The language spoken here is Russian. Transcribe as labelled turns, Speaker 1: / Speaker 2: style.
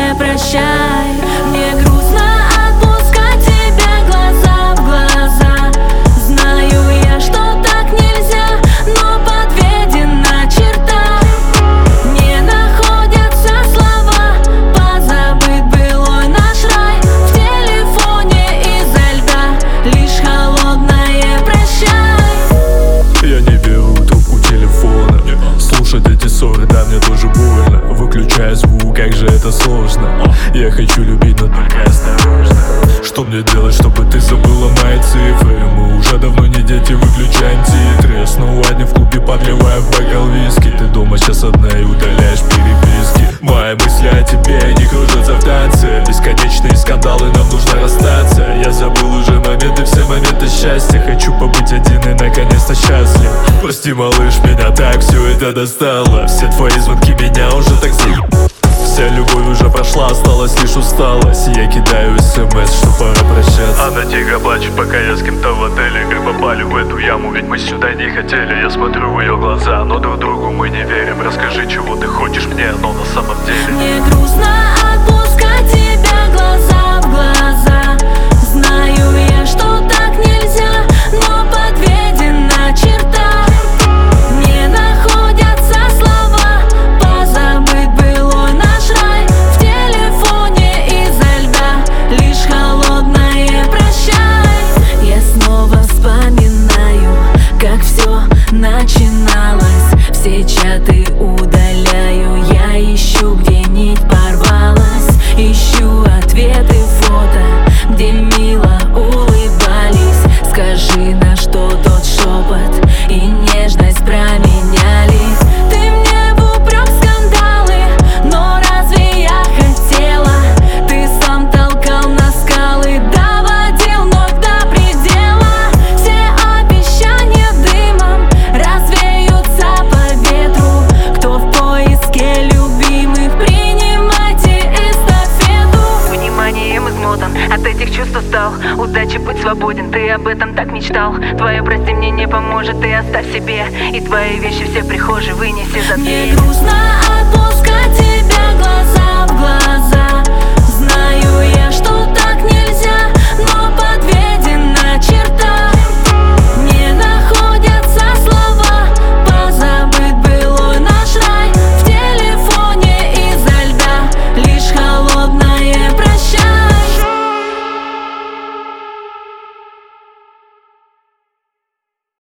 Speaker 1: не прощай. Мне грустно отпускать тебя глаза в глаза. Знаю я, что так нельзя, но подведена черта. Не находятся слова позабыть былой наш рай. В телефоне из-за льда лишь холодное прощай.
Speaker 2: Я не беру трубку телефона. Слушать эти ссоры, да, мне тоже больно. Выключая звук, как же это сложно. Я хочу любить, но только осторожно. Что мне делать, чтобы ты забыла мои цифры? Мы уже давно не дети, выключаем титры. Снова одни в клубе, подливая в бокал виски. Ты дома сейчас одна и удаляешь переписки. Мои мысли о тебе не кружатся в танце. Бесконечные скандалы, нам нужно расстаться. Я забыл уже моменты, все моменты счастья. Хочу побыть один и наконец-то счастлив. Прости, малыш, меня так все это достало. Все твои звонки меня уже так Вся любовь уже прошла, осталась лишь усталость. Я кидаю смс, что пора прощаться.
Speaker 3: Она тихо плачет, пока я с кем-то в отеле. Как попали в эту яму, ведь мы сюда не хотели. Я смотрю в ее глаза, но друг другу мы не верим. Расскажи, чего ты хочешь мне, но на самом деле
Speaker 1: Мне грустно отпускать тебя глаза в глаза. Знаю я, что так нельзя, но подведена черта. Не находятся слова позабыть былой наш рай. В телефоне из-за льда лишь холодное прощай. Я снова вспоминаю, как все начиналось. Все чаты удаляю, я ищу, где нить порвалась. Ищу ответы, фото, где мило улыбались. Скажи, на что тот шепот и нежность променялись. Ты мне в упрек скандалы, но разве я хотела? Ты сам толкал на скалы, доводил ног до предела. Все обещания дымом развеются по ветру. Кто в поиске любимых, принимайте эстафету.
Speaker 4: Вниманием измотан, от этих чувств устал. Удачи, будь свободен, ты об этом так мечтал. Твое прости мне не поможет, ты оставь себе. И твои вещи все в прихожей вынеси за дверь.